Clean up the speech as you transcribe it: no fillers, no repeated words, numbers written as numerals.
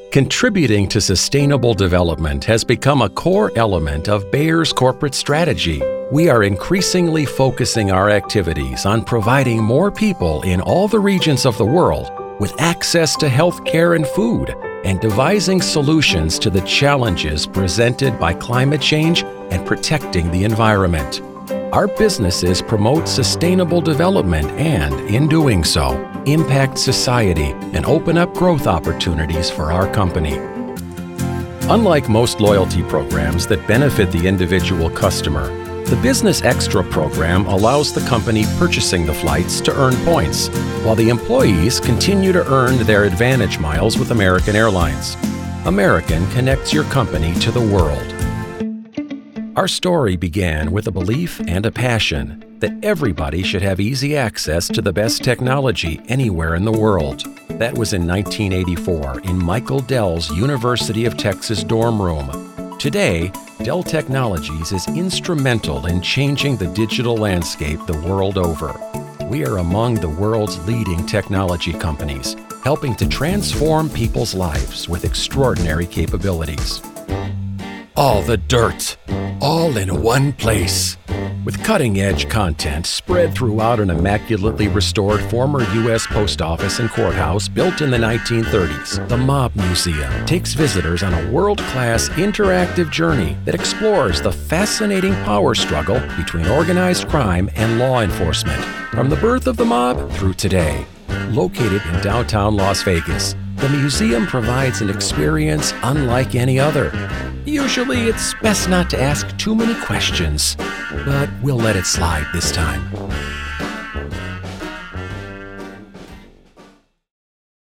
Contributing to sustainable development has become a core element of Bayer's corporate strategy. We are increasingly focusing our activities on providing more people in all the regions of the world with access to health care and food, and devising solutions to the challenges presented by climate change and protecting the environment. Our businesses promote sustainable development and, in doing so, impact society and open up growth opportunities for our company. Unlike most loyalty programs that benefit the individual customer, the Business Extra program allows the company purchasing the flights to earn points, while the employees continue to earn their Advantage miles with American Airlines. American connects your company to the world. Our story began with a belief and a passion that everybody should have easy access to the best technology anywhere in the world. That was in 1984 in Michael Dell's University of Texas dorm room. Today, Dell Technologies is instrumental in changing the digital landscape the world over. We are among the world's leading technology companies, helping to transform people's lives with extraordinary capabilities. All the dirt, all in one place. With cutting-edge content spread throughout an immaculately restored former U.S. post office and courthouse built in the 1930s, the Mob Museum takes visitors on a world-class interactive journey that explores the fascinating power struggle between organized crime and law enforcement, from the birth of the mob through today. Located in downtown Las Vegas, the museum provides an experience unlike any other. Usually, it's best not to ask too many questions, but we'll let it slide this time.